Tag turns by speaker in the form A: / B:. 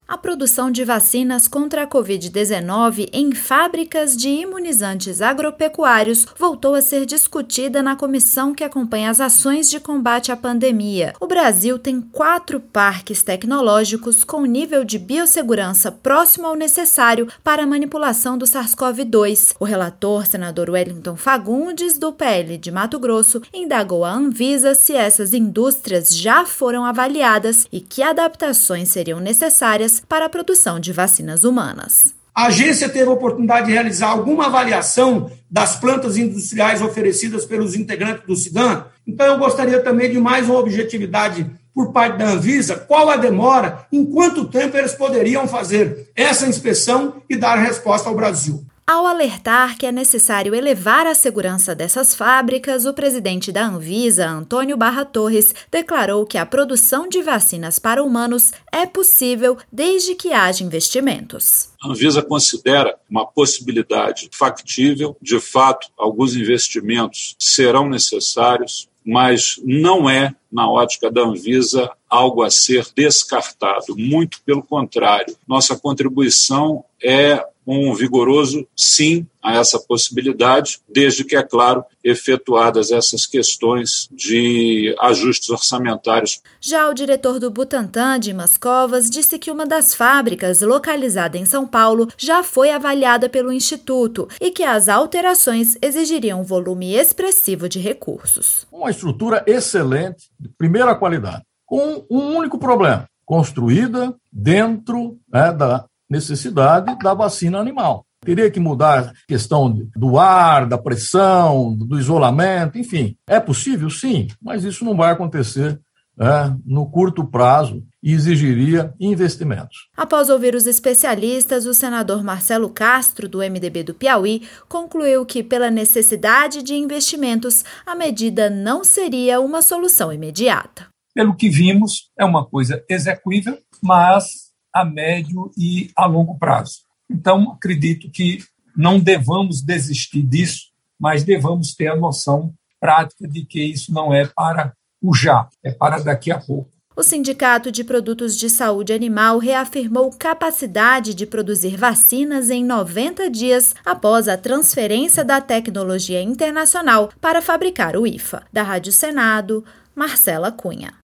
A: A produção de vacinas contra a Covid-19 em fábricas de imunizantes agropecuários voltou a ser discutida na comissão que acompanha as ações de combate à pandemia. O Brasil tem 4 parques tecnológicos com nível de biossegurança próximo ao necessário para a manipulação do SARS-CoV-2. O relator, senador Wellington Fagundes, do PL de Mato Grosso, indagou a Anvisa se essas indústrias já foram avaliadas e que adaptações seriam necessárias para a produção de vacinas humanas.
B: A agência teve a oportunidade de realizar alguma avaliação das plantas industriais oferecidas pelos integrantes do CIDAM? Então, eu gostaria também de mais uma objetividade por parte da Anvisa, qual a demora, em quanto tempo eles poderiam fazer essa inspeção e dar resposta ao Brasil.
A: Ao alertar que é necessário elevar a segurança dessas fábricas, o presidente da Anvisa, Antônio Barra Torres, declarou que a produção de vacinas para humanos é possível desde que haja investimentos.
C: A Anvisa considera uma possibilidade factível, de fato, alguns investimentos serão necessários, mas não é, na ótica da Anvisa, algo a ser descartado. Muito pelo contrário, nossa contribuição é um vigoroso sim a essa possibilidade, desde que, é claro, efetuadas essas questões de ajustes orçamentários.
A: Já o diretor do Butantan, Dimas Covas, disse que uma das fábricas, localizada em São Paulo, já foi avaliada pelo Instituto e que as alterações exigiriam um volume expressivo de recursos.
D: Uma estrutura excelente, de primeira qualidade, com um único problema: construída dentro da necessidade da vacina animal. Teria que mudar a questão do ar, da pressão, do isolamento, enfim. É possível? Sim, mas isso não vai acontecer no curto prazo e exigiria investimentos.
A: Após ouvir os especialistas, o senador Marcelo Castro, do MDB do Piauí, concluiu que, pela necessidade de investimentos, a medida não seria uma solução imediata.
E: Pelo que vimos, é uma coisa execuível, mas a médio e a longo prazo. Então, acredito que não devamos desistir disso, mas devamos ter a noção prática de que isso não é para o já, é para daqui a pouco.
A: O Sindicato de Produtos de Saúde Animal reafirmou capacidade de produzir vacinas em 90 dias após a transferência da tecnologia internacional para fabricar o IFA. Da Rádio Senado, Marcela Cunha.